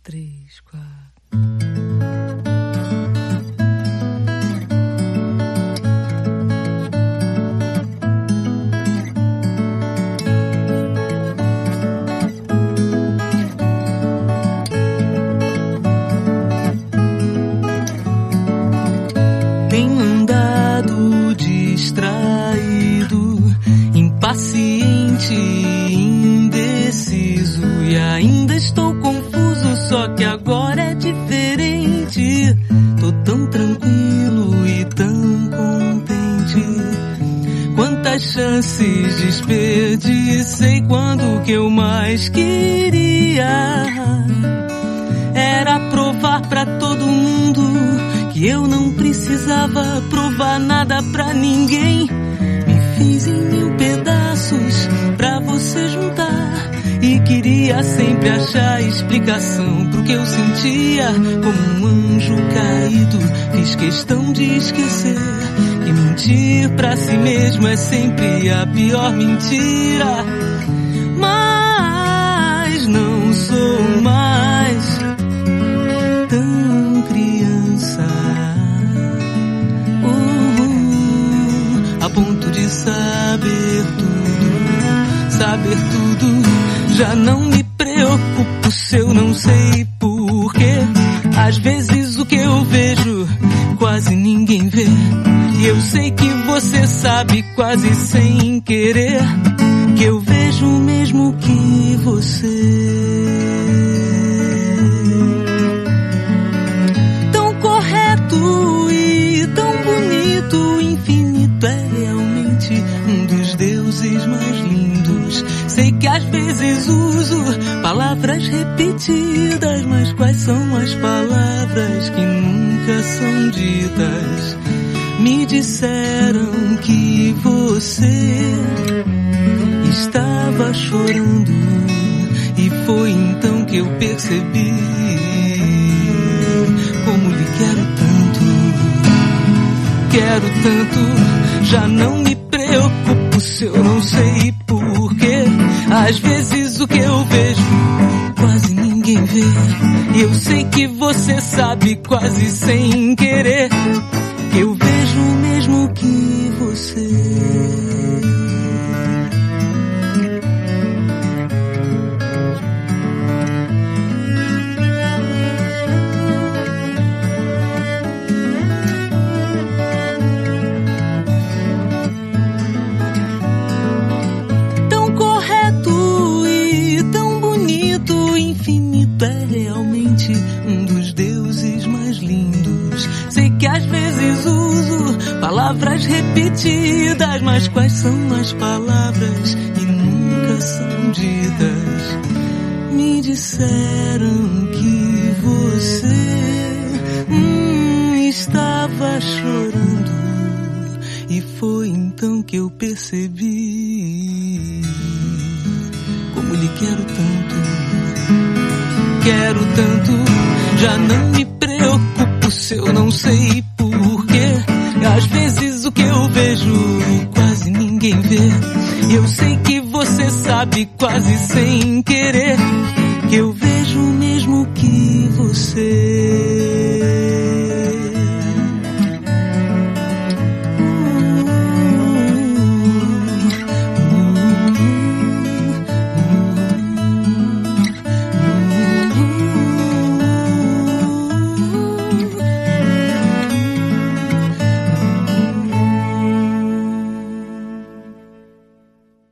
3, 4. Tenho andado distraído, impaciente, indeciso, e ainda estou confuso, só que agora é diferente. Tô tão tranquilo e tão contente. Quantas chances desperdicei quando o que eu mais queria era provar pra todo mundo que eu não precisava provar nada pra ninguém. Me fiz em 1000 pedaços pra você juntar, e queria sempre achar explicação pro que eu sentia. Como um anjo caído, fiz questão de esquecer que mentir pra si mesmo é sempre a pior mentira. Mas não sou mais tão criança, a ponto de saber tudo. Já não me preocupo se eu não sei porquê. Às vezes o que eu vejo quase ninguém vê, e eu sei que você sabe quase sem querer que eu vejo o mesmo que você. Tão correto e tão bonito, infinito é realmente um dos deuses mais lindos. Sei que às vezes uso palavras repetidas, mas quais são as palavras que nunca são ditas? Me disseram que você estava chorando, e foi então que eu percebi como lhe quero tanto. Já não me preocupo se eu não sei porquê. Às vezes o que eu vejo quase ninguém vê, e eu sei que você sabe quase sem querer que eu vejo o mesmo que você. É realmente um dos deuses mais lindos. Sei que às vezes uso palavras repetidas, mas quais são as palavras que nunca são ditas? Me disseram que você estava chorando, e foi então que eu percebi como lhe quero tanto. Quero tanto, já não me preocupo se eu não sei porquê. Às vezes o que eu vejo quase ninguém vê, e eu sei que você sabe quase sem querer que eu vejo o mesmo que você.